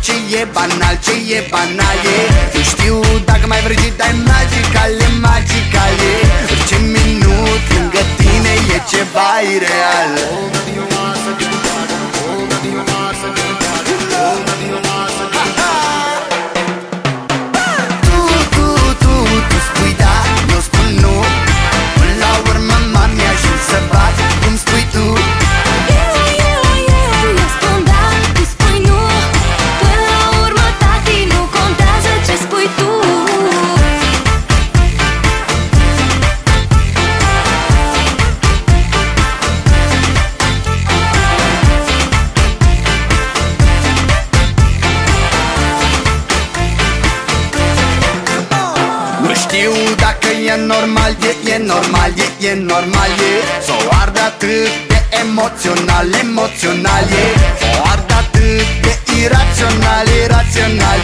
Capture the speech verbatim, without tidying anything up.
ce e banal, ce e banal e. Nu știu dacă mai vrei, dar e magical, e magical e. Orice minut lângă tine e ceva ireal. Nu știu dacă e normal, e, e normal, e, e normal, e. S-o ard atât de emoțional, emoțional, e. O ard atât de irațional, irațional,